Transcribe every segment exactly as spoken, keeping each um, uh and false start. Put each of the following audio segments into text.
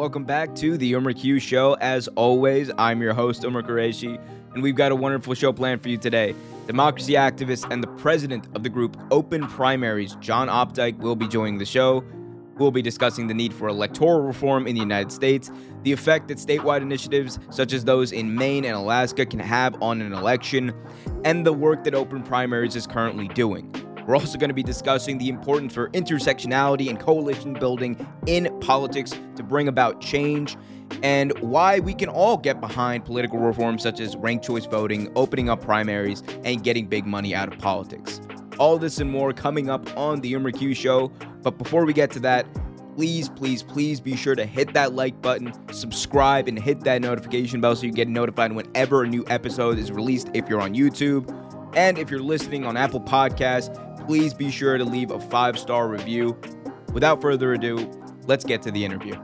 welcome back to the Umar Q Show. As always, I'm your host, Umar Qureshi, and we've got a wonderful show planned for you today. Democracy activist and the president of the group Open Primaries, John Opdyke, will be joining the show. We'll be discussing the need for electoral reform in the United States, the effect that statewide initiatives such as those in Maine and Alaska can have on an election, and the work that Open Primaries is currently doing. We're also going to be discussing the importance for intersectionality and coalition building in politics to bring about change, and why we can all get behind political reforms such as ranked choice voting, opening up primaries, and getting big money out of politics. All this and more coming up on the Umar Q Show. But before we get to that, please, please, please be sure to hit that like button, subscribe, and hit that notification bell so you get notified whenever a new episode is released if you're on YouTube. And if you're listening on Apple Podcasts, please be sure to leave a five-star review. Without further ado, let's get to the interview.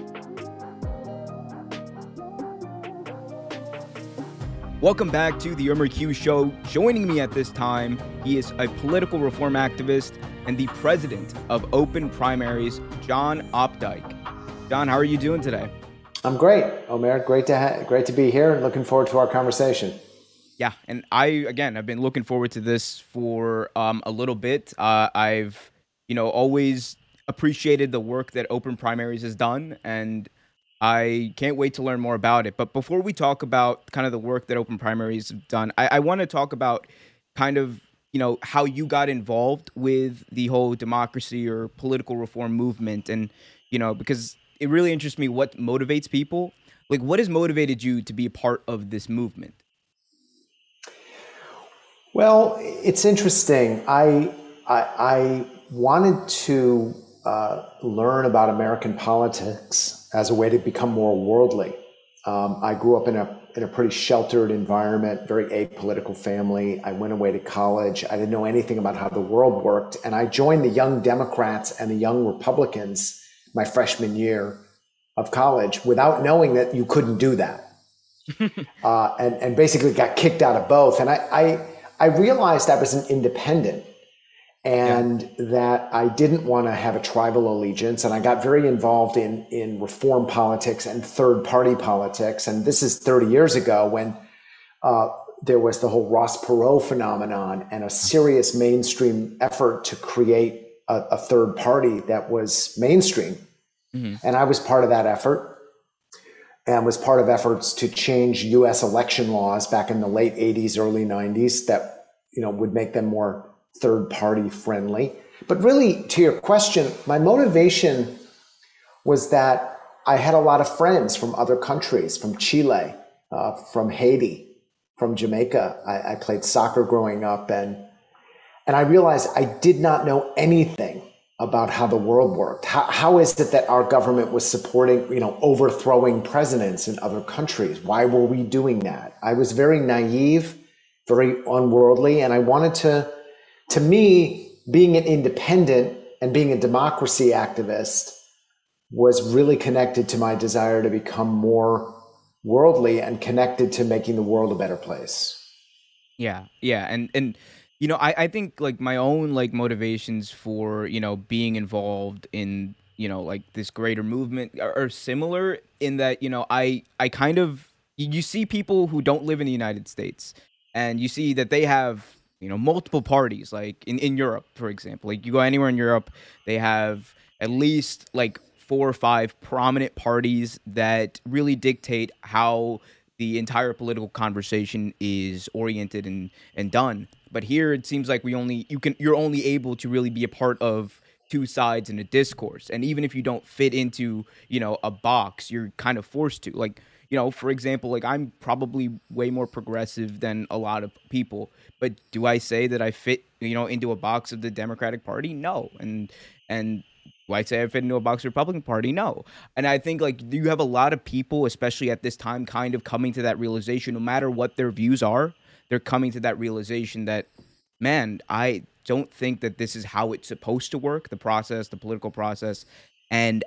Welcome back to the Umar Q Show. Joining me at this time, he is a political reform activist and the president of Open Primaries, John Opdyke. John, how are you doing today? I'm great, Omer. Great to ha- great to be here and looking forward to our conversation. Yeah, and I, again, I've been looking forward to this for um, a little bit. Uh, I've, you know, always appreciated the work that Open Primaries has done, and I can't wait to learn more about it. But before we talk about kind of the work that Open Primaries have done, I, I want to talk about kind of, you know, how you got involved with the whole democracy or political reform movement. And, you know, because it really interests me what motivates people. Like, what has motivated you to be a part of this movement? Well, it's interesting. I I, I wanted to uh, learn about American politics as a way to become more worldly. Um, I grew up in a in a pretty sheltered environment, very apolitical family. I went away to college. I didn't know anything about how the world worked, and I joined the Young Democrats and the Young Republicans my freshman year of college without knowing that you couldn't do that, uh, and and basically got kicked out of both. And I. I I realized I was an independent and yeah. that I didn't want to have a tribal allegiance. And I got very involved in, in reform politics and third party politics. And this is thirty years ago when uh, there was the whole Ross Perot phenomenon and a serious mainstream effort to create a, a third party that was mainstream. Mm-hmm. And I was part of that effort. And was part of efforts to change U S election laws back in the late eighties, early nineties that, you know, would make them more third party friendly. But really, to your question, my motivation was that I had a lot of friends from other countries, from Chile, uh, from Haiti, from Jamaica. I, I played soccer growing up, and and I realized I did not know anything about how the world worked. How, how is it that our government was supporting, you know, overthrowing presidents in other countries? Why were we doing that? I was very naive, very unworldly, and I wanted to, to me, being an independent and being a democracy activist was really connected to my desire to become more worldly and connected to making the world a better place. Yeah, yeah, and and. You know, I, I think like my own like motivations for, you know, being involved in, you know, like this greater movement are, are similar in that, you know, I, I kind of, you see people who don't live in the United States and you see that they have, you know, multiple parties, like in, in Europe, for example. Like you go anywhere in Europe, they have at least like four or five prominent parties that really dictate how the entire political conversation is oriented and, and done. But here it seems like we only you can you're only able to really be a part of two sides in a discourse. And even if you don't fit into, you know, a box, you're kind of forced to. Like, you know, for example, like I'm probably way more progressive than a lot of people. But do I say that I fit, you know, into a box of the Democratic Party? No. And and do I say I fit into a box of the Republican Party? No. And I think like you have a lot of people, especially at this time, kind of coming to that realization, no matter what their views are. They're coming to that realization that, man, I don't think that this is how it's supposed to work, the process, the political process, and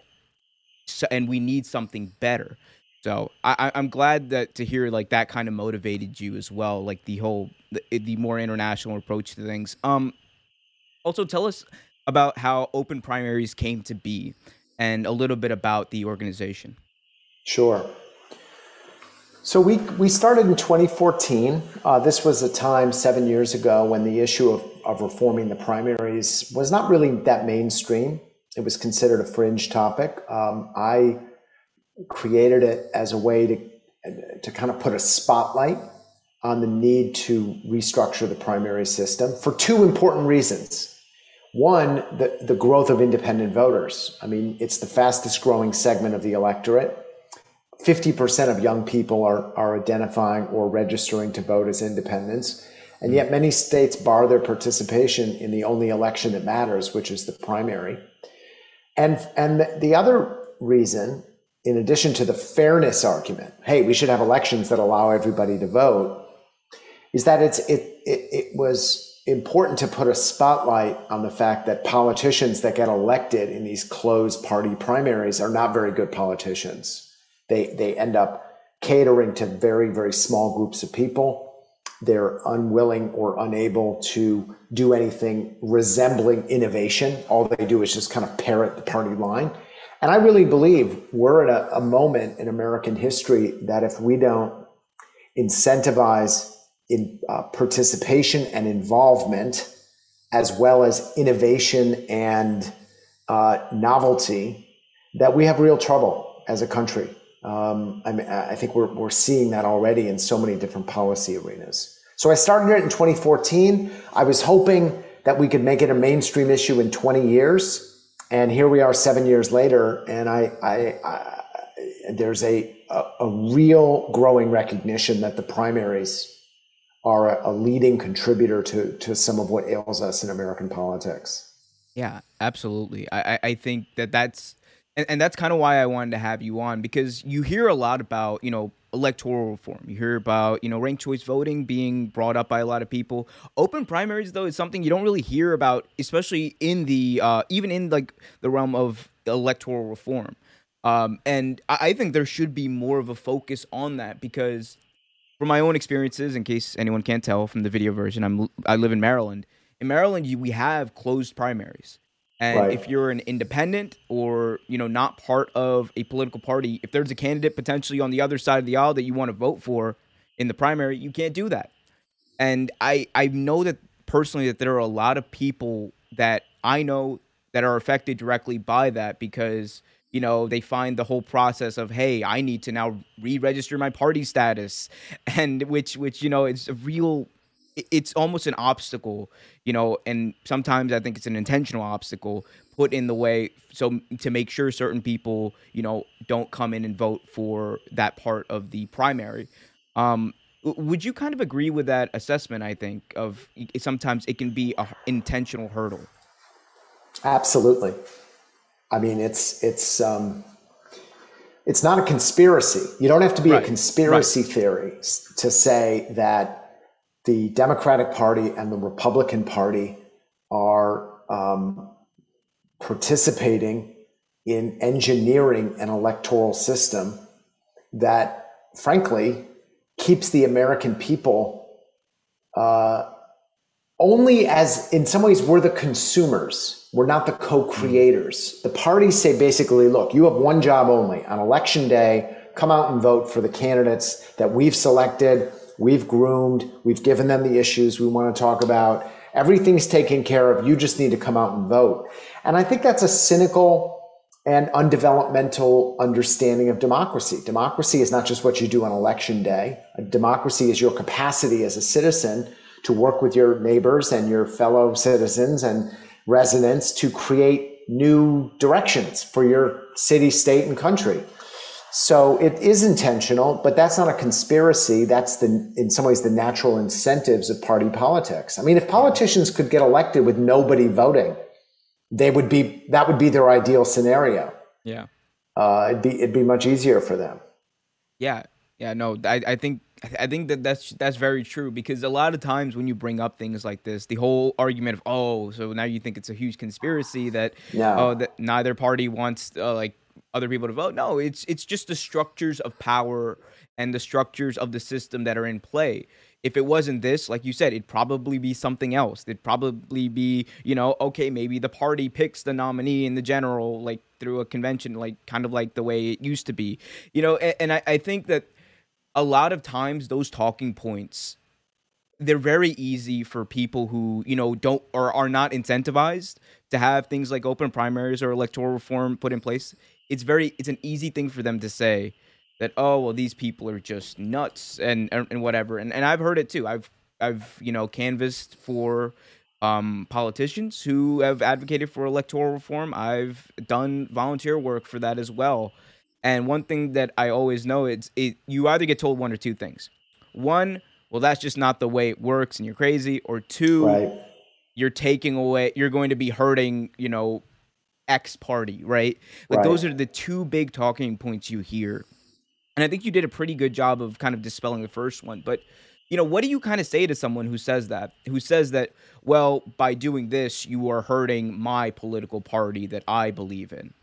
so, and we need something better. So I, I'm glad that to hear like that kind of motivated you as well, like the whole the, the more international approach to things. Um, also tell us about how Open Primaries came to be and a little bit about the organization. Sure. So we we started in twenty fourteen. Uh, this was a time seven years ago when the issue of, of reforming the primaries was not really that mainstream. It was considered a fringe topic. Um, I created it as a way to to kind of put a spotlight on the need to restructure the primary system for two important reasons. One, the, the growth of independent voters. I mean, it's the fastest growing segment of the electorate. fifty percent of young people are, are identifying or registering to vote as independents. And yet many states bar their participation in the only election that matters, which is the primary. And, and the other reason, in addition to the fairness argument, hey, we should have elections that allow everybody to vote, is that it's it, it it was important to put a spotlight on the fact that politicians that get elected in these closed party primaries are not very good politicians. They they end up catering to very, very small groups of people. They're unwilling or unable to do anything resembling innovation. All they do is just kind of parrot the party line. And I really believe we're at a, a moment in American history that if we don't incentivize in uh, participation and involvement, as well as innovation and uh, novelty, that we have real trouble as a country. Um, I mean, I think we're we're seeing that already in so many different policy arenas. So I started it in twenty fourteen. I was hoping that we could make it a mainstream issue in twenty years, and here we are seven years later. And I, I, I there's a, a a real growing recognition that the primaries are a, a leading contributor to to some of what ails us in American politics. Yeah, absolutely. I I I think that that's and, and that's kind of why I wanted to have you on, because you hear a lot about, you know, electoral reform. You hear about, you know, ranked choice voting being brought up by a lot of people. Open primaries, though, is something you don't really hear about, especially in the uh, even in like the realm of electoral reform. Um, and I, I think there should be more of a focus on that, because from my own experiences, in case anyone can't tell from the video version, I'm I live in Maryland. In Maryland, you, we have closed primaries, and Right. if you're an independent or, you know, not part of a political party, if there's a candidate potentially on the other side of the aisle that you want to vote for in the primary, you can't do that. And I I know that personally that there are a lot of people that I know that are affected directly by that, because, you know, they find the whole process of, hey, I need to now re-register my party status, and which which you know, it's a real i- it's almost an obstacle, you know, and sometimes I think it's an intentional obstacle put in the way, so to make sure certain people, you know, don't come in and vote for that part of the primary. Um, w- would you kind of agree with that assessment? I think of i- sometimes it can be a h- intentional hurdle. Absolutely. I mean, it's it's um, it's not a conspiracy. You don't have to be a Right. Right. conspiracy theory s- to say that the Democratic Party and the Republican Party are um, participating in engineering an electoral system that, frankly, keeps the American people uh, only as, in some ways, we're the consumers. We're not the Mm. co-creators. The parties say basically, look, you have one job only. On election day, come out and vote for the candidates that we've selected, we've groomed, we've given them the issues we want to talk about. Everything's taken care of. You just need to come out and vote. And I think that's a cynical and undevelopmental understanding of democracy. Democracy is not just what you do on election day. Democracy is your capacity as a citizen to work with your neighbors and your fellow citizens and residents to create new directions for your city, state, and country. So it is intentional, but that's not a conspiracy. That's the, in some ways, the natural incentives of party politics. I mean, if Yeah. politicians could get elected with nobody voting, they would be, that would be their ideal scenario. Yeah. Uh, it'd be, it'd be much easier for them. Yeah, yeah, no, I, I think I think that that's that's very true, because a lot of times when you bring up things like this, the whole argument of, oh, so now you think it's a huge conspiracy that, oh, No. that neither party wants uh, like other people to vote. No, it's it's just the structures of power and the structures of the system that are in play. If it wasn't this, like you said, it'd probably be something else. It'd probably be, you know, okay, maybe the party picks the nominee in the general, like through a convention, like kind of like the way it used to be, you know. And, and I, I think that a lot of times those talking points, they're very easy for people who, you know, don't or are not incentivized to have things like open primaries or electoral reform put in place. It's very it's an easy thing for them to say that, oh, well, these people are just nuts and and, and whatever. And and I've heard it too. I've I've, you know, canvassed for um, politicians who have advocated for electoral reform. I've done volunteer work for that as well. And one thing that I always know is it you either get told one or two things. One, well, that's just not the way it works and you're crazy. Or two, Right. you're taking away, you're going to be hurting, you know, X party, right? Like Right. those are the two big talking points you hear. And I think you did a pretty good job of kind of dispelling the first one. But, you know, what do you kind of say to someone who says that, who says that, well, by doing this, you are hurting my political party that I believe in?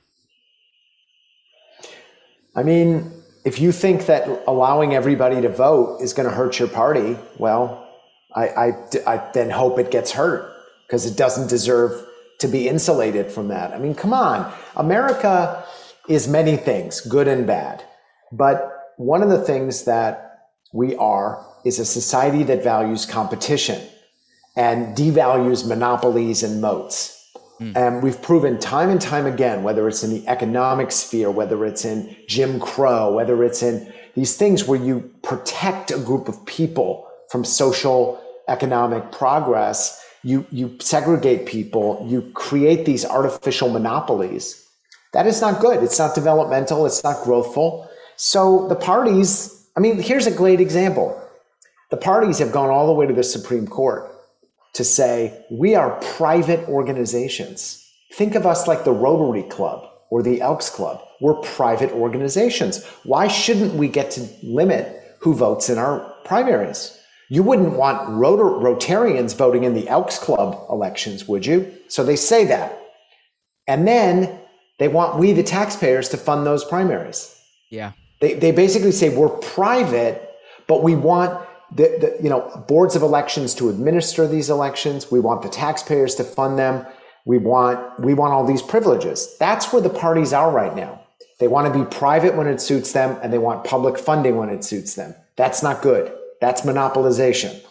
I mean, if you think that allowing everybody to vote is going to hurt your party, well, I, I, I then hope it gets hurt because it doesn't deserve to be insulated from that. I mean, come on. America is many things, good and bad. But one of the things that we are is a society that values competition and devalues monopolies and moats. Mm. And we've proven time and time again, whether it's in the economic sphere, whether it's in Jim Crow, whether it's in these things where you protect a group of people from social economic progress, you, you segregate people, you create these artificial monopolies. That is not good. It's not developmental. It's not growthful. So the parties, I mean, here's a great example. The parties have gone all the way to the Supreme Court to say, we are private organizations. Think of us like the Rotary Club or the Elks Club. We're private organizations. Why shouldn't we get to limit who votes in our primaries? You wouldn't want Rotar- Rotarians voting in the Elks Club elections, would you? So they say that. And then they want we, the taxpayers, to fund those primaries. Yeah. They, they basically say we're private, but we want the, the you know boards of elections to administer these elections. We want the taxpayers to fund them. We want we want all these privileges. That's where the parties are right now. They want to be private when it suits them, and they want public funding when it suits them. That's not good. That's monopolization.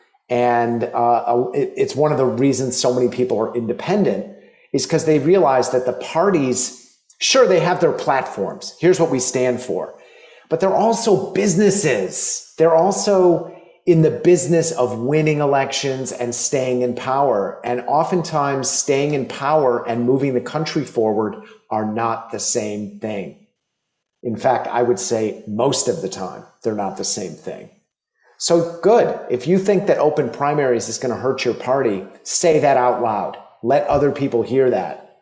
And uh, it, it's one of the reasons so many people are independent is because they realize that the parties, sure, they have their platforms. Here's what we stand for. But they're also businesses. They're also in the business of winning elections and staying in power. And oftentimes staying in power and moving the country forward are not the same thing. In fact, I would say most of the time, they're not the same thing. So good. If you think that open primaries is going to hurt your party, say that out loud. Let other people hear that.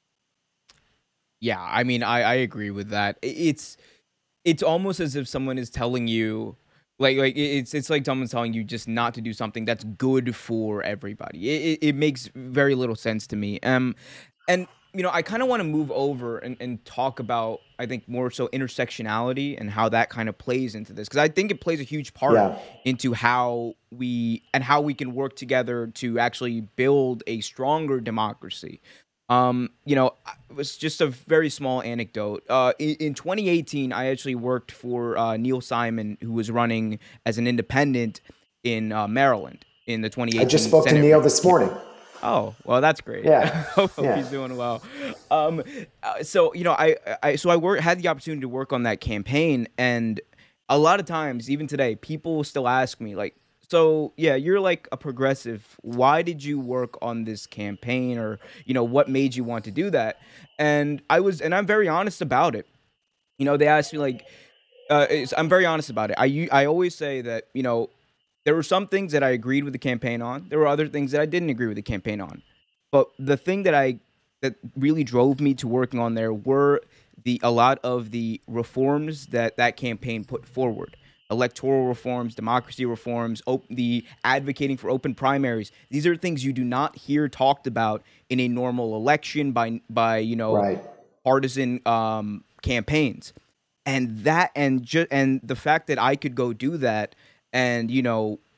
Yeah, I mean, I, I agree with that. It's it's almost as if someone is telling you, like like it's it's like someone's telling you just not to do something that's good for everybody. It it, it makes very little sense to me. Um, and you know, I kind of want to move over and, and talk about, I think, more so intersectionality and how that kind of plays into this, because I think it plays a huge part Yeah. into how we and how we can work together to actually build a stronger democracy. Um, you know, it was just a very small anecdote. Uh, in, in twenty eighteen, I actually worked for uh, Neil Simon, who was running as an independent in uh, Maryland in the twenty eighteen I just spoke Senate to Neil race. this morning. Oh, well, that's great. Yeah, Hope yeah. he's doing well. Um, uh, so you know, I, I so I work, had the opportunity to work on that campaign, and a lot of times, even today, people still ask me like, "So yeah, you're like a progressive. Why did you work on this campaign, or you know, what made you want to do that?" And I was, and I'm very honest about it. You know, they asked me like, uh, it's, I'm very honest about it. I u- I always say that, you know, there were some things that I agreed with the campaign on. There were other things that I didn't agree with the campaign on. But the thing that I that really drove me to working on there were the a lot of the reforms that that campaign put forward. Electoral reforms, democracy reforms, op- the advocating for open primaries. These are things you do not hear talked about in a normal election by by you know Right. partisan um, campaigns. And that and ju- and the fact that I could go do that and, you know,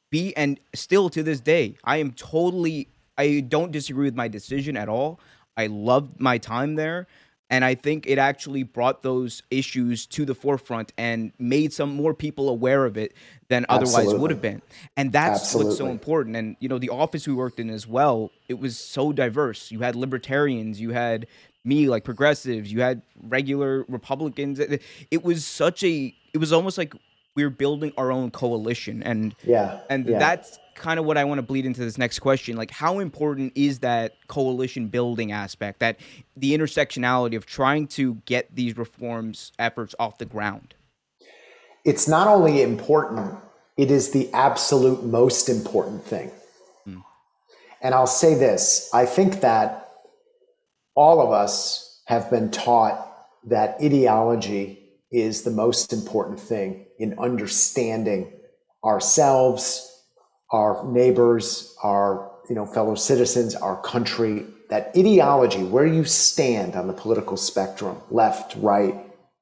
be, and still to this day, I am totally, I don't disagree with my decision at all. I loved my time there. And I think it actually brought those issues to the forefront and made some more people aware of it than otherwise would Absolutely. have been. And that's what's so Absolutely. important. And, you know, the office we worked in as well, it was so diverse. You had libertarians, you had me, like progressives, you had regular Republicans. It it was such a, it was almost like we were building our own coalition. And Yeah. and Yeah. that's kind of what I want to bleed into this next question. Like, how important is that coalition building aspect, that the intersectionality of trying to get these reforms efforts off the ground? It's not only important, it is the absolute most important thing. Hmm. And I'll say this, I think that all of us have been taught that ideology is the most important thing in understanding ourselves, our neighbors, our you know fellow citizens, our country. That ideology, where you stand on the political spectrum, left, right,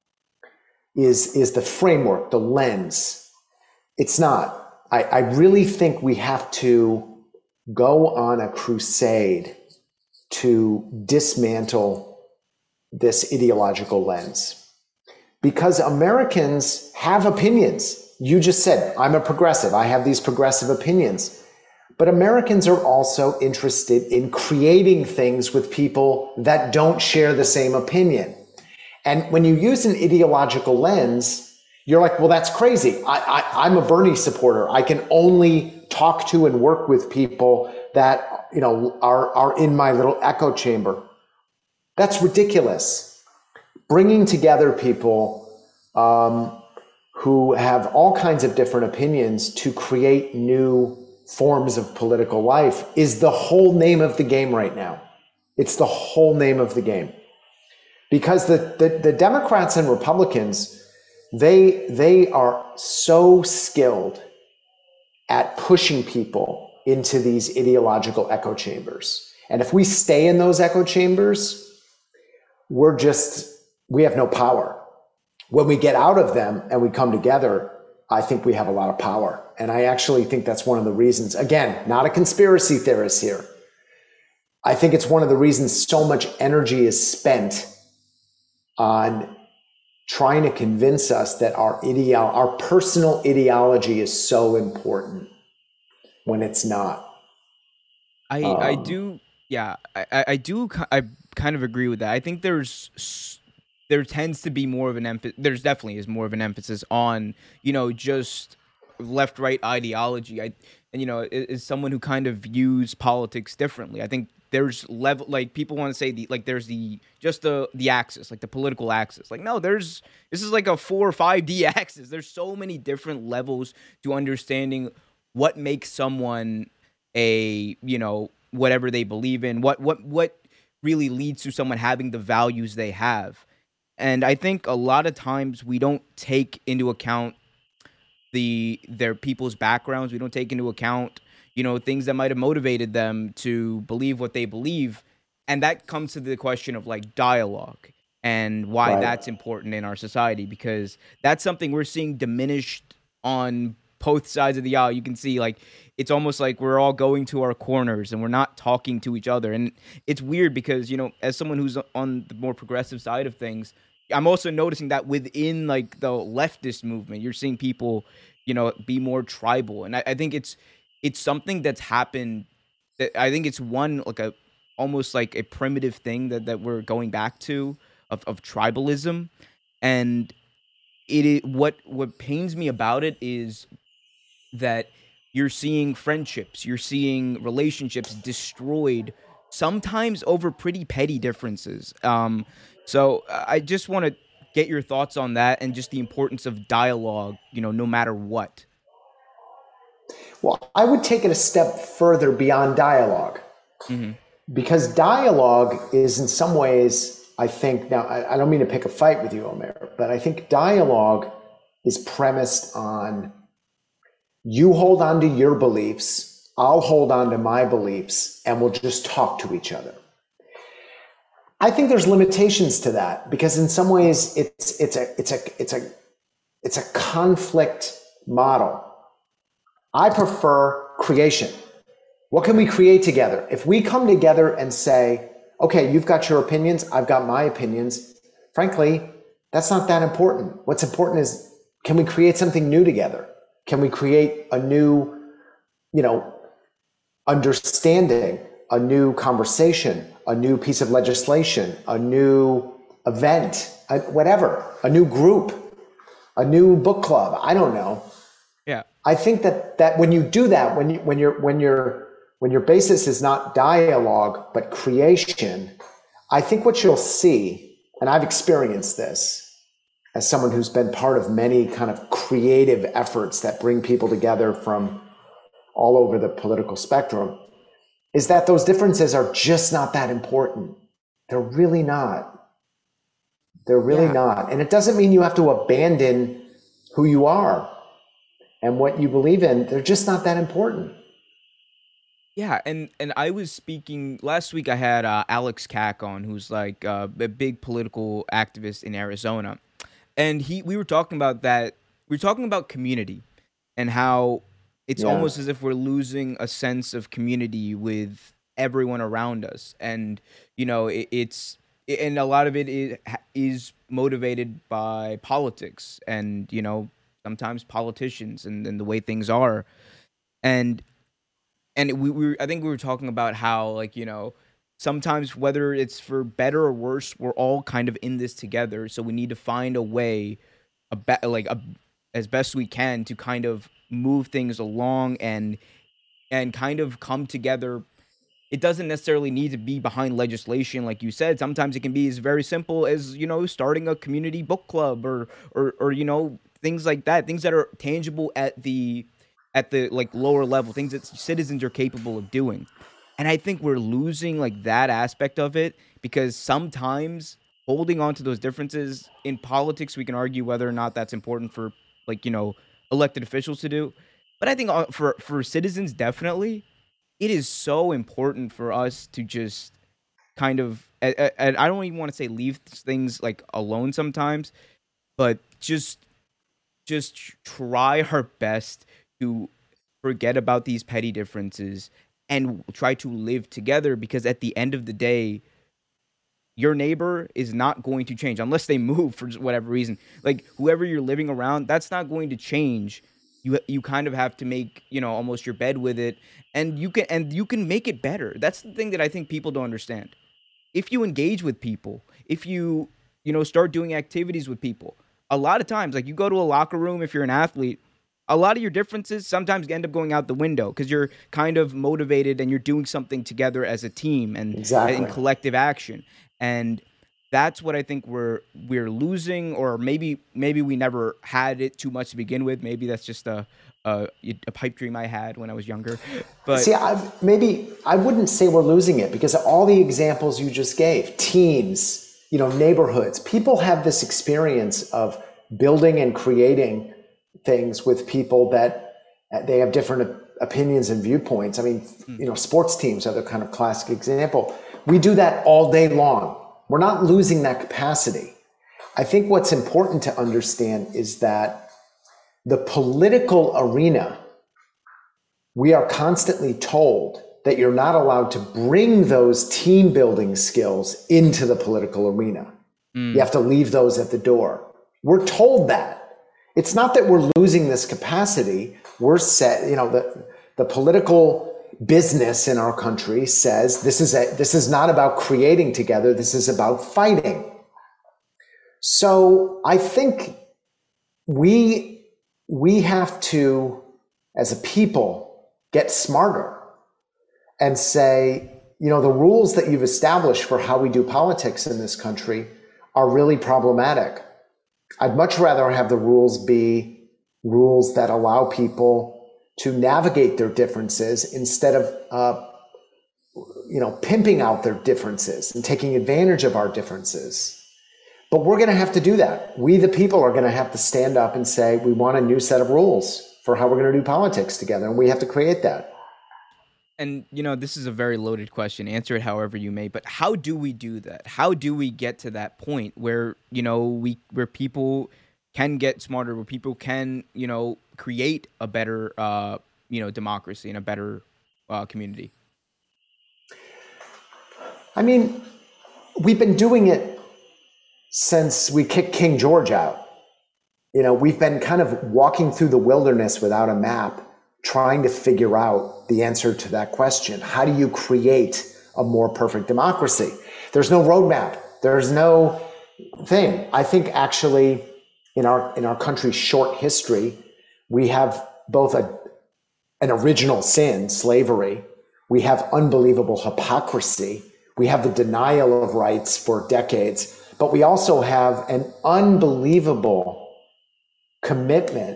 is is the framework, the lens. It's not. I, I really think we have to go on a crusade to dismantle this ideological lens, because Americans have opinions. You just said, I'm a progressive. I have these progressive opinions. But Americans are also interested in creating things with people that don't share the same opinion. And when you use an ideological lens, you're like, well, that's crazy. I, I, I'm a Bernie supporter. I can only talk to and work with people that you know are, are in my little echo chamber. That's ridiculous. Bringing together people um, who have all kinds of different opinions to create new forms of political life is the whole name of the game right now. It's the whole name of the game. Because the, the, the Democrats and Republicans, they, they are so skilled at pushing people into these ideological echo chambers. And if we stay in those echo chambers, we're just, we have no power. When we get out of them and we come together, I think we have a lot of power. And I actually think that's one of the reasons, again, not a conspiracy theorist here. I think it's one of the reasons so much energy is spent on trying to convince us that our ideo- our personal ideology is so important when it's not. I um, I do yeah I I do I kind of agree with that. I think there's there tends to be more of an emphasis. There's definitely is more of an emphasis on you know just left right ideology. I and you know is someone who kind of views politics differently. I think there's level like people want to say the like there's the just the the axis, like the political axis. Like no, there's this is like a four or five D axis. There's so many different levels to understanding what makes someone a you know whatever they believe in, what what what really leads to someone having the values they have. And I think a lot of times we don't take into account the their people's backgrounds. We don't take into account you know things that might have motivated them to believe what they believe. And that comes to the question of like dialogue and why Right. that's important in our society, because that's something we're seeing diminished on both sides of the aisle. You can see like it's almost like we're all going to our corners and we're not talking to each other. And it's weird because, you know, as someone who's on the more progressive side of things, I'm also noticing that within like the leftist movement, you're seeing people, you know, be more tribal. And I, I think it's it's something that's happened. That I think it's one like a almost like a primitive thing that, that we're going back to of, of tribalism. And it is what what pains me about it is that you're seeing friendships, you're seeing relationships destroyed, sometimes over pretty petty differences. Um, so uh, I just want to get your thoughts on that and just the importance of dialogue, you know, no matter what. Well, I would take it a step further beyond dialogue, Hmm. because dialogue is in some ways, I think, now I, I don't mean to pick a fight with you, Omer, but I think dialogue is premised on you hold on to your beliefs, I'll hold on to my beliefs, and we'll just talk to each other. I think there's limitations to that because in some ways it's it's a it's a it's a it's a conflict model. I prefer creation. What can we create together? If we come together and say, okay, you've got your opinions, I've got my opinions, frankly, that's not that important. What's important is, can we create something new together? Can we create a new, you know, understanding, a new conversation, a new piece of legislation, a new event, whatever, a new group, a new book club? I don't know. Yeah. I think that that when you do that, when you when you're when you're when your basis is not dialogue but creation, I think what you'll see, and I've experienced this as someone who's been part of many kind of creative efforts that bring people together from all over the political spectrum, is that those differences are just not that important. They're really not. They're really Yeah. not. And it doesn't mean you have to abandon who you are and what you believe in. They're just not that important. Yeah, and and I was speaking last week. I had uh, Alex Kack on, who's like uh, a big political activist in Arizona, and he we were talking about that. We were talking about community and how it's Yeah. almost as if we're losing a sense of community with everyone around us, and you know it, it's and a lot of it is is motivated by politics, and you know sometimes politicians and, and the way things are, and and we, we were, I think we were talking about how like you know sometimes whether it's for better or worse, we're all kind of in this together. So we need to find a way, a be- like a, as best we can to kind of move things along and and kind of come together. It doesn't necessarily need to be behind legislation, like you said. Sometimes it can be as very simple as you know starting a community book club or or or you know things like that, things that are tangible at the at the like lower level, things that citizens are capable of doing. And I think we're losing like that aspect of it because sometimes holding on to those differences in politics, we can argue whether or not that's important for like you know elected officials to do. But I think uh, for for citizens, definitely it is so important for us to just kind of and I don't even want to say leave things like alone sometimes, but just just try our best to forget about these petty differences and try to live together because at the end of the day your neighbor is not going to change unless they move for whatever reason. Like whoever you're living around, that's not going to change. You you kind of have to make, you know, almost your bed with it and you can and you can make it better. That's the thing that I think people don't understand. If you engage with people, if you, you know, start doing activities with people, a lot of times like you go to a locker room if you're an athlete, a lot of your differences sometimes end up going out the window because you're kind of motivated and you're doing something together as a team and in Exactly. collective action. And that's what I think we're we're losing, or maybe maybe we never had it too much to begin with. Maybe that's just a a, a pipe dream I had when I was younger. But See, I, maybe I wouldn't say we're losing it because all the examples you just gave, teams, you know, neighborhoods, people have this experience of building and creating things with people that uh, they have different opinions and viewpoints. I mean, mm, you know, sports teams are the kind of classic example. We do that all day long. We're not losing that capacity. I think what's important to understand is that the political arena, we are constantly told that you're not allowed to bring those team building skills into the political arena. You mm, have to leave those at the door. We're told that. It's not that we're losing this capacity. We're set, you know, the, the political business in our country says this is a, this is not about creating together. This is about fighting. So I think we we have to, as a people, get smarter and say, you know, the rules that you've established for how we do politics in this country are really problematic. I'd much rather have the rules be rules that allow people to navigate their differences instead of, uh, you know, pimping out their differences and taking advantage of our differences. But we're going to have to do that. We, the people, are going to have to stand up and say, we want a new set of rules for how we're going to do politics together. And we have to create that. and you know, this is a very loaded question. Answer it however you may, but how do we do that? How do we get to that point where, you know, we where people can get smarter, where people can, you know, create a better uh you know, democracy and a better uh, community? I mean, we've been doing it since we kicked King George out. You know, we've been kind of walking through the wilderness without a map, trying to figure out the answer to that question. How do you create a more perfect democracy? There's no roadmap. There's no thing. I think actually in our in our country's short history, we have both a an original sin, slavery. We have unbelievable hypocrisy. We have the denial of rights for decades, but we also have an unbelievable commitment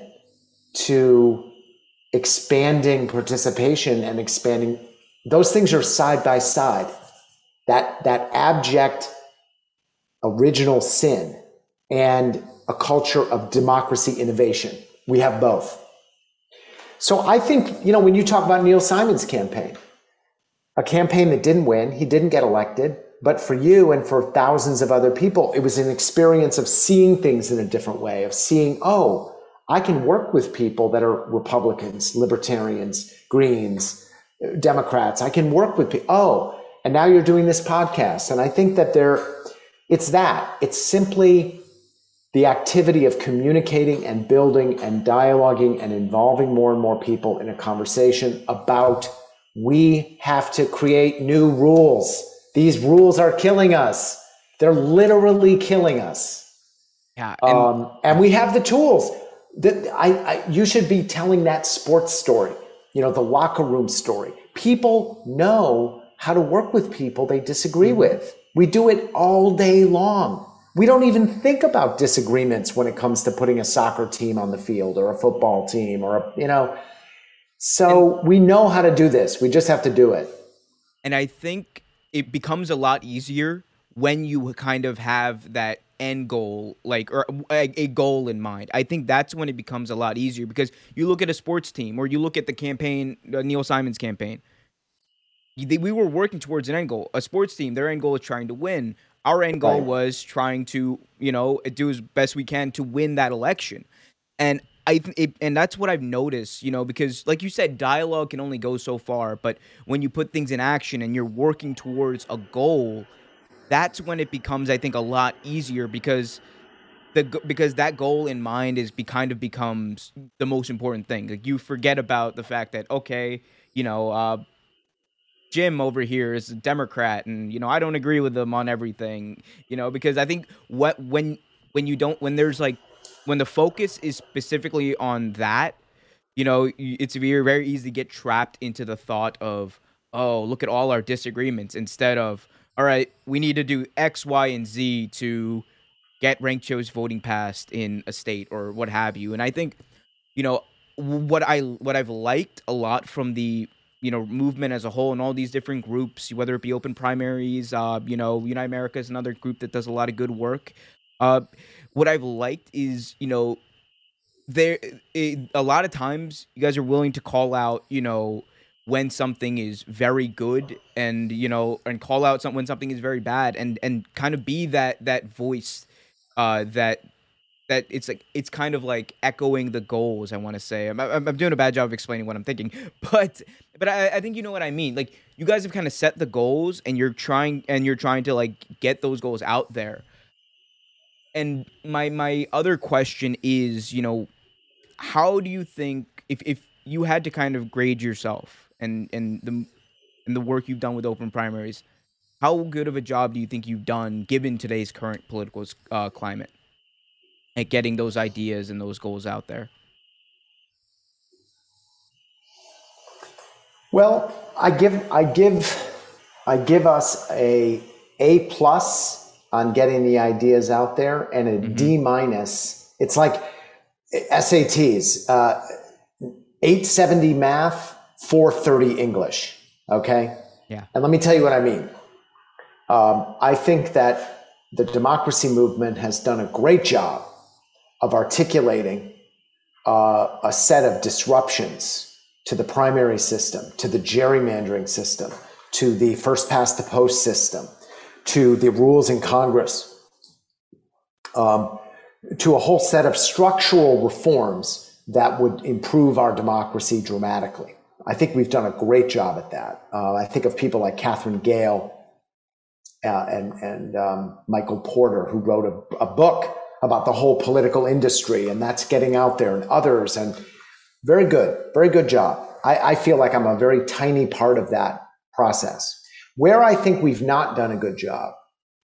to expanding participation and expanding. Those things are side by side. That, that abject original sin and a culture of democracy innovation. We have both. So I think, you know, when you talk about Neil Simon's campaign, a campaign that didn't win, he didn't get elected, but for you and for thousands of other people, it was an experience of seeing things in a different way, of seeing, oh, I can work with people that are Republicans, Libertarians, Greens, Democrats. I can work with people. Oh, and now you're doing this podcast. And I think that there, it's that. It's simply the activity of communicating and building and dialoguing and involving more and more people in a conversation about we have to create new rules. These rules are killing us. They're literally killing us. Yeah, and, um, and we have the tools. That I, I, you should be telling that sports story, you know, the locker room story. People know how to work with people they disagree mm-hmm. with. We do it all day long. We don't even think about disagreements when it comes to putting a soccer team on the field or a football team or, a, you know, so and, we know how to do this. We just have to do it. And I think it becomes a lot easier when you kind of have that end goal, like, or a, a goal in mind. I think that's when it becomes a lot easier, because you look at a sports team or you look at the campaign, uh, Neil Simon's campaign. We were working towards an end goal. A sports team, their end goal is trying to win. Our end goal right. was trying to, you know, do as best we can to win that election. And I it, and that's what I've noticed, you know, because like you said, dialogue can only go so far. But when you put things in action and you're working towards a goal, that's when it becomes, I think, a lot easier, because the because that goal in mind is be kind of becomes the most important thing. Like, you forget about the fact that, okay, you know, uh, Jim over here is a Democrat, and, you know, I don't agree with them on everything, you know, because I think what when when you don't when there's like when the focus is specifically on that, you know, it's very, very easy to get trapped into the thought of, oh, look at all our disagreements, instead of, all right, we need to do X, Y, and Z to get ranked choice voting passed in a state or what have you. And I think, you know, what I what I've liked a lot from the, you know, movement as a whole and all these different groups, whether it be open primaries, uh, you know, Unite America is another group that does a lot of good work. Uh, what I've liked is, you know, there it, a lot of times you guys are willing to call out, you know, when something is very good, and, you know, and call out some, when something is very bad, and and kind of be that that voice uh, that that it's like it's kind of like echoing the goals. I want to say I'm, I'm I'm doing a bad job of explaining what I'm thinking, but but I, I think you know what I mean. Like, you guys have kind of set the goals, and you're trying and you're trying to like get those goals out there. And my my other question is, you know, how do you think, if if you had to kind of grade yourself and and the and the work you've done with open primaries, how good of a job do you think you've done given today's current political uh, climate at getting those ideas and those goals out there? Well, I give I give I give us a A plus on getting the ideas out there, and a mm-hmm. D minus. It's like S A Ts, uh, eight seventy math, four thirty English. Okay. Yeah. And let me tell you what I mean. Um, I think that the democracy movement has done a great job of articulating uh, a set of disruptions to the primary system, to the gerrymandering system, to the first past the post system, to the rules in Congress, um, to a whole set of structural reforms that would improve our democracy dramatically. I think we've done a great job at that. Uh, I think of people like Catherine Gale uh, and, and um, Michael Porter, who wrote a, a book about the whole political industry, and that's getting out there, and others, and very good, very good job. I, I feel like I'm a very tiny part of that process. Where I think we've not done a good job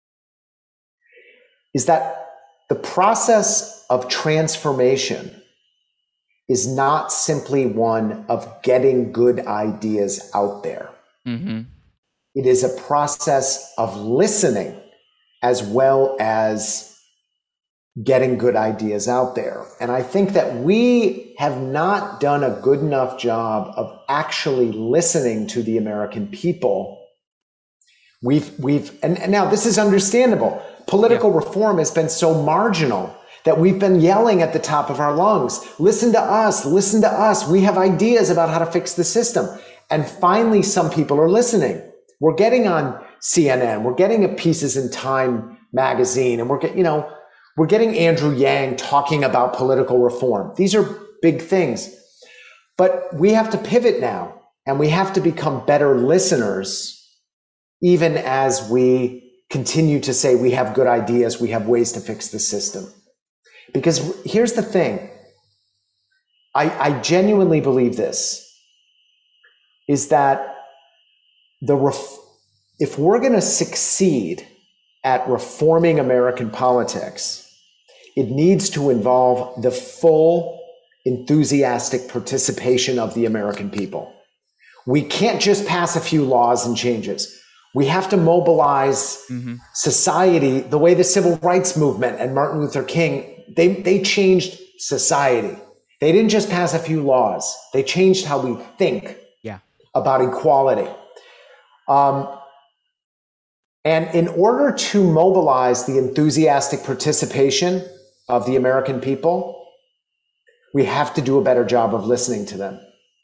is that the process of transformation is not simply one of getting good ideas out there. Mm-hmm. It is a process of listening as well as getting good ideas out there. And I think that we have not done a good enough job of actually listening to the American people. We've, we've, and, and now this is understandable. Political yeah. reform has been so marginal that we've been yelling at the top of our lungs, listen to us, listen to us. We have ideas about how to fix the system. And finally, some people are listening. We're getting on C N N. We're getting pieces in Time magazine, and we're getting, you know, we're getting Andrew Yang talking about political reform. These are big things, but we have to pivot now, and we have to become better listeners, even as we continue to say we have good ideas, we have ways to fix the system. Because here's the thing, I, I genuinely believe this, is that the ref- if we're going to succeed at reforming American politics, it needs to involve the full, enthusiastic participation of the American people. We can't just pass a few laws and changes. We have to mobilize mm-hmm. society the way the civil rights movement and Martin Luther King, they, they changed society. They didn't just pass a few laws. They changed how we think yeah. about equality. Um, and in order to mobilize the enthusiastic participation of the American people, we have to do a better job of listening to them.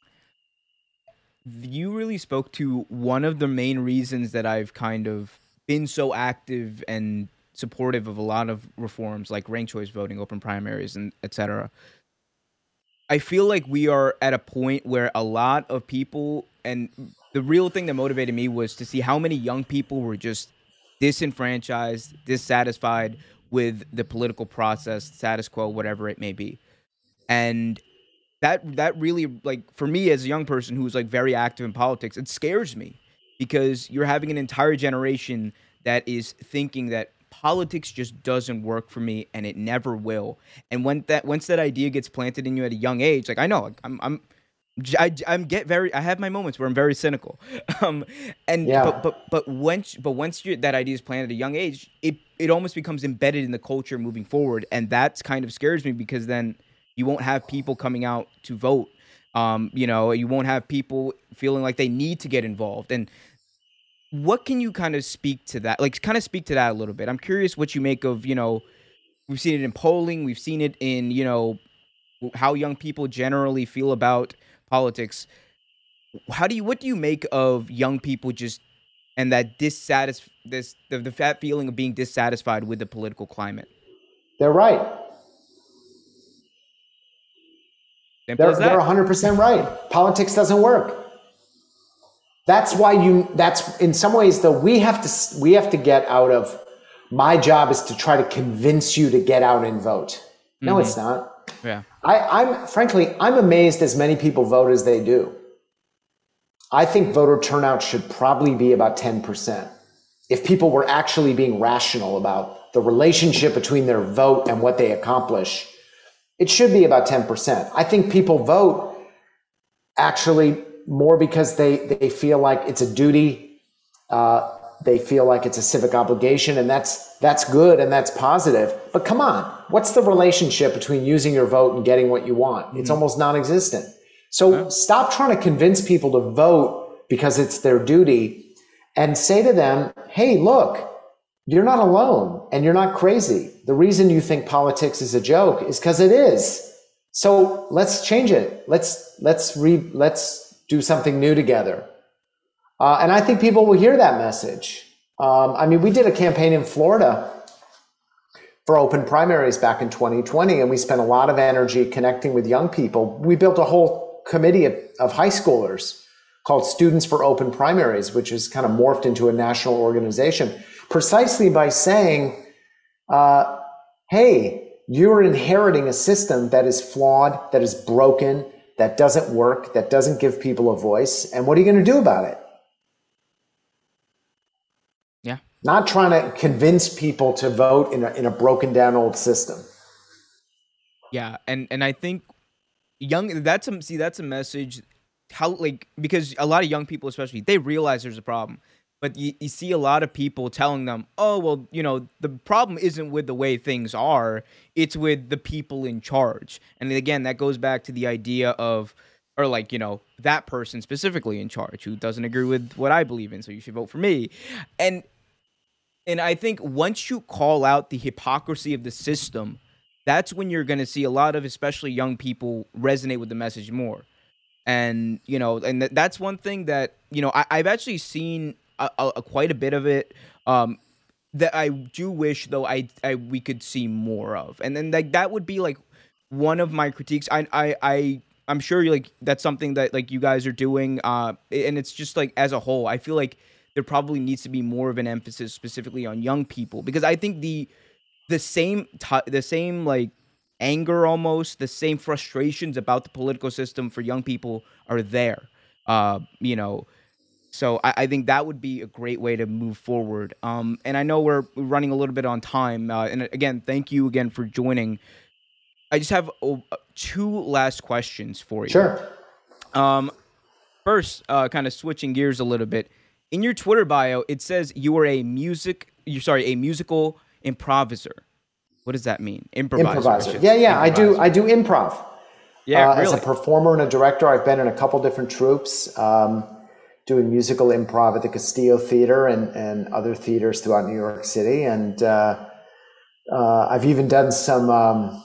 You really spoke to one of the main reasons that I've kind of been so active and supportive of a lot of reforms like ranked choice voting, open primaries, and et cetera. I feel like we are at a point where a lot of people, and the real thing that motivated me was to see how many young people were just disenfranchised, dissatisfied with the political process, status quo, whatever it may be. And that that really, like, for me as a young person who's like very active in politics, it scares me because you're having an entire generation that is thinking that politics just doesn't work for me and it never will. And when that once that idea gets planted in you at a young age, like I know, like, I'm I'm I, I'm get very I have my moments where I'm very cynical, um, and yeah. but but but once but once you that idea is planted at a young age, it it almost becomes embedded in the culture moving forward, and that's kind of scares me because then you won't have people coming out to vote. Um, you know, you won't have people feeling like they need to get involved. And what can you kind of speak to that? Like, kind of speak to that a little bit. I'm curious what you make of, you know, we've seen it in polling, we've seen it in, you know, how young people generally feel about politics. How do you, what do you make of young people just, and that dissatis, this, the, the fat feeling of being dissatisfied with the political climate? They're right. Simple they're, as that. They're one hundred percent right. Politics doesn't work. That's why you, that's in some ways though, we have to, we have to get out of, my job is to try to convince you to get out and vote. No, mm-hmm. It's not. Yeah. I, I'm frankly, I'm amazed as many people vote as they do. I think voter turnout should probably be about ten percent. If people were actually being rational about the relationship between their vote and what they accomplish, it should be about ten percent. I think people vote actually more because they, they feel like it's a duty. Uh, they feel like it's a civic obligation, and that's, that's good and that's positive. But come on, what's the relationship between using your vote and getting what you want? Mm-hmm. It's almost non-existent. So yeah. Stop trying to convince people to vote because it's their duty, and say to them, hey, look, you're not alone and you're not crazy. The reason you think politics is a joke is because it is. So let's change it. Let's, let's re, let's do something new together. Uh, and I think people will hear that message. Um, I mean, we did a campaign in Florida for open primaries back in twenty twenty, and we spent a lot of energy connecting with young people. We built a whole committee of, of high schoolers called Students for Open Primaries, which has kind of morphed into a national organization, precisely by saying, uh, hey, you're inheriting a system that is flawed, that is broken, that doesn't work, that doesn't give people a voice, and what are you going to do about it? Yeah. Not trying to convince people to vote in a, in a broken down old system. Yeah, and and I think young that's a see that's a message how like because a lot of young people especially they realize there's a problem. But you, you see a lot of people telling them, oh, well, you know, the problem isn't with the way things are. It's with the people in charge. And again, that goes back to the idea of, or like, you know, that person specifically in charge who doesn't agree with what I believe in. So you should vote for me. And and I think once you call out the hypocrisy of the system, that's when you're going to see a lot of especially young people resonate with the message more. And, you know, and th- that's one thing that, you know, I- I've actually seen a, a, a quite a bit of it um, that I do wish, though, I, I we could see more of. And then like that would be like one of my critiques. I, I, I, I'm sure like that's something that like you guys are doing. Uh, and it's just like as a whole, I feel like there probably needs to be more of an emphasis specifically on young people, because I think the the same t- the same like anger, almost the same frustrations about the political system for young people are there. Uh, you know, so I, I think that would be a great way to move forward. Um, and I know we're running a little bit on time. Uh, and again, thank you again for joining. I just have uh, two last questions for you. Sure. Um, first, uh, kind of switching gears a little bit. In your Twitter bio, it says you are a music. You're sorry, a musical improviser. What does that mean? Improviser. Improviser. Yeah, yeah. Improviser. I do. I do improv. Yeah, uh, really. As a performer and a director, I've been in a couple different troupes, um, doing musical improv at the Castillo Theater and and other theaters throughout New York City, and uh, uh, I've even done some um,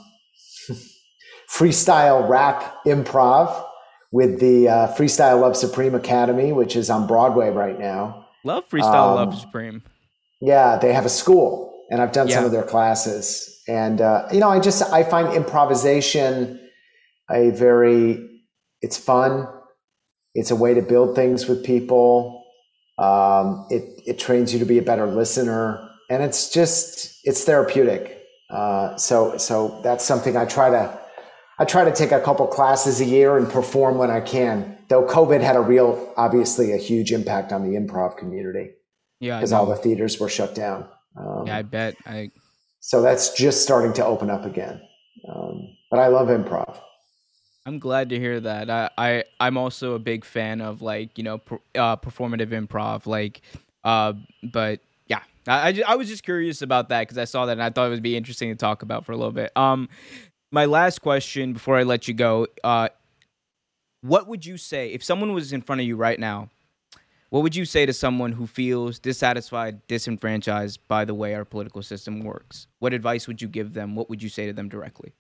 freestyle rap improv with the uh, Freestyle Love Supreme Academy, which is on Broadway right now. Love Freestyle Um, Love Supreme. Yeah, they have a school, and I've done Yeah. some of their classes. And, uh, you know, I just, I find improvisation a very, it's fun. It's a way to build things with people. Um, it, it trains you to be a better listener, and it's just, it's therapeutic. Uh, so, so that's something I try to, I try to take a couple classes a year and perform when I can, though COVID had a real, obviously a huge impact on the improv community. Yeah, Because all the theaters were shut down. Um, yeah, I bet. I so that's just starting to open up again. Um, but I love improv. I'm glad to hear that. I, I I'm also a big fan of like you know per, uh, performative improv. Like, uh, but yeah, I I, ju- I was just curious about that because I saw that and I thought it would be interesting to talk about for a little bit. Um, my last question before I let you go. Uh, what would you say if someone was in front of you right now? What would you say to someone who feels dissatisfied, disenfranchised by the way our political system works? What advice would you give them? What would you say to them directly?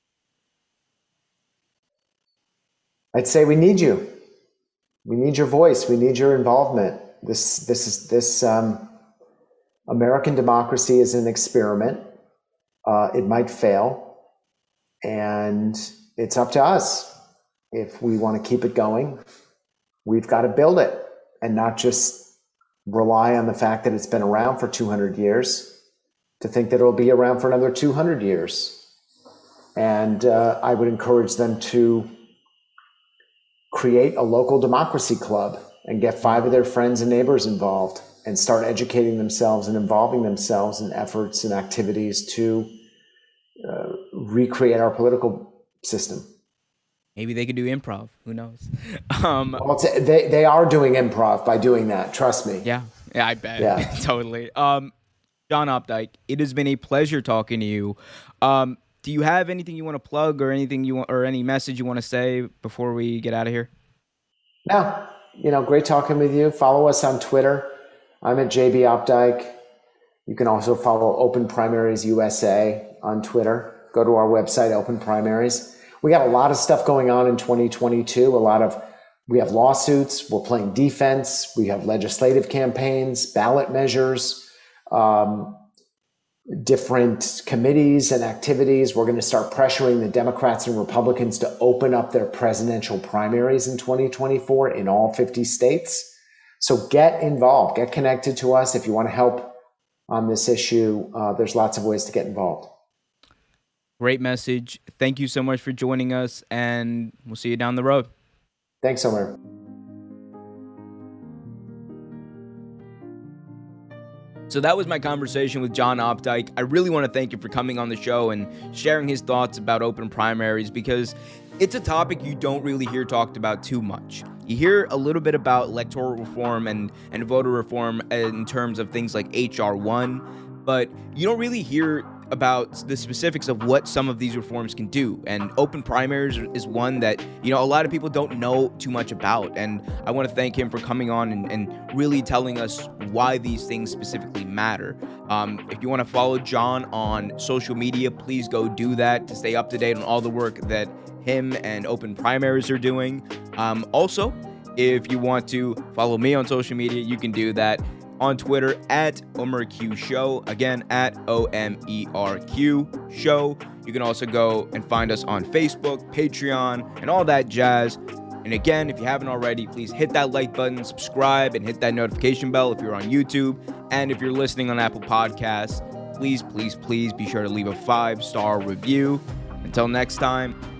I'd say we need you. We need your voice. We need your involvement. This, this is this um, American democracy is an experiment. Uh, it might fail, and it's up to us. If we want to keep it going, we've got to build it and not just rely on the fact that it's been around for two hundred years to think that it'll be around for another two hundred years. And uh, I would encourage them to create a local democracy club and get five of their friends and neighbors involved and start educating themselves and involving themselves in efforts and activities to uh, recreate our political system. Maybe they could do improv. Who knows? Um, Well, it's, they, they are doing improv by doing that. Trust me. yeah, yeah, I bet. Yeah. Totally. Um, John Opdyke, it has been a pleasure talking to you. Um, do you have anything you want to plug or anything you want or any message you want to say before we get out of here? No, you know, great talking with you. Follow us on Twitter. I'm at J B Opdyke. You can also follow Open Primaries U S A on Twitter. Go to our website, Open Primaries. We got a lot of stuff going on in twenty twenty-two. A lot of, we have lawsuits. We're playing defense. We have legislative campaigns, ballot measures. Um, different committees and activities. We're going to start pressuring the Democrats and Republicans to open up their presidential primaries in twenty twenty-four in all fifty states. So get involved, get connected to us. If you want to help on this issue, uh, there's lots of ways to get involved. Great message. Thank you so much for joining us, and we'll see you down the road. Thanks, Omer. So that was my conversation with John Opdyke. I really want to thank him for coming on the show and sharing his thoughts about open primaries, because it's a topic you don't really hear talked about too much. You hear a little bit about electoral reform and, and voter reform in terms of things like H R one, but you don't really hear about the specifics of what some of these reforms can do. And open primaries is one that, you know, a lot of people don't know too much about. And I want to thank him for coming on and, and really telling us why these things specifically matter. Um, if you want to follow John on social media, please go do that to stay up to date on all the work that him and open primaries are doing. Um, also, if you want to follow me on social media, you can do that on Twitter at Omer Q Show. Again, at O M E R Q Show. You can also go and find us on Facebook, Patreon, and all that jazz. And again, if you haven't already, please hit that like button, subscribe, and hit that notification bell if you're on YouTube. And if you're listening on Apple Podcasts, please, please, please be sure to leave a five-star review. Until next time,